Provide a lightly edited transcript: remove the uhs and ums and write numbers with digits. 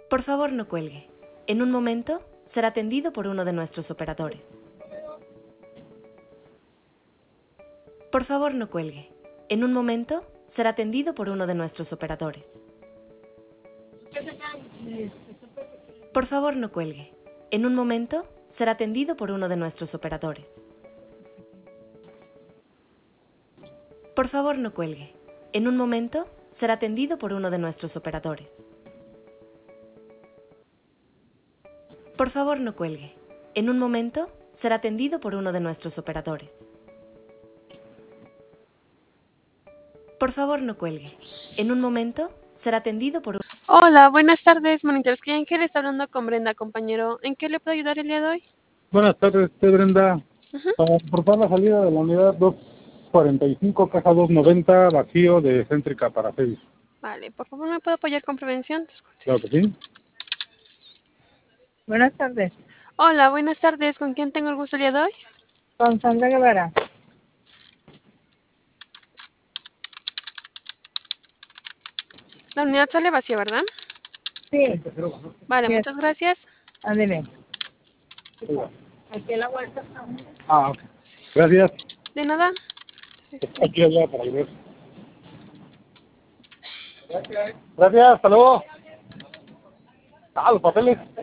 Por favor, no cuelgue. En un momento será atendido por uno de nuestros operadores. Por favor, no cuelgue. En un momento será atendido por uno de nuestros operadores. Por favor, no cuelgue. En un momento será atendido por uno de nuestros operadores. Por favor, no cuelgue. En un momento será atendido por uno de nuestros operadores. Por favor, no cuelgue. En un momento será atendido por uno de nuestros operadores. Por favor, no cuelgue. En un momento será atendido por... Hola, buenas tardes, Monitores Ángel está hablando con Brenda, compañero. ¿En qué le puedo ayudar el día de hoy? Buenas tardes, Brenda. Ujú. Para reportar la salida de la unidad 245, caja 290, vacío de céntrica para FEBIS. Vale, por favor, ¿me puedo apoyar con prevención? Claro que sí. Buenas tardes, Hola, buenas tardes. ¿Con quién tengo el gusto el día de hoy? con Sandra Guevara. La unidad sale vacía, ¿verdad? Sí, Vale, sí. muchas gracias. Ándele. Aquí en la vuelta estamos. Ah, ok. Gracias. De nada. Aquí allá para ver. Gracias, hasta luego. Ah, los papeles.